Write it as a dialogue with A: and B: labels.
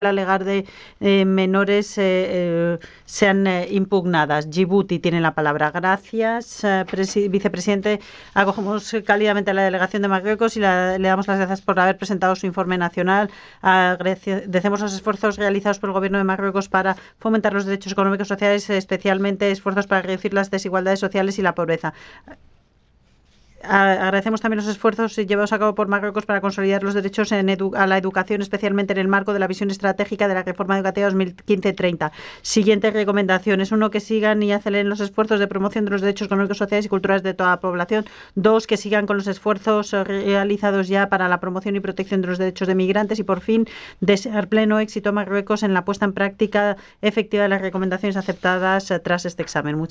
A: legal de menores sean impugnadas. Djibouti tiene la palabra. Gracias, vicepresidente. Acogemos cálidamente a la delegación de Marruecos y le damos las gracias por haber presentado su informe nacional. Agradecemos los esfuerzos realizados por el Gobierno de Marruecos para fomentar los derechos económicos y sociales, especialmente esfuerzos para reducir las desigualdades sociales y la pobreza. Agradecemos también los esfuerzos llevados a cabo por Marruecos para consolidar los derechos a la educación, especialmente en el marco de la visión estratégica de la reforma educativa 2015-30. Siguientes recomendaciones. 1. Que sigan y aceleren los esfuerzos de promoción de los derechos económicos, sociales y culturales de toda la población. 2. Que sigan con los esfuerzos realizados ya para la promoción y protección de los derechos de migrantes. Y, por fin, desear pleno éxito a Marruecos en la puesta en práctica efectiva de las recomendaciones aceptadas tras este examen.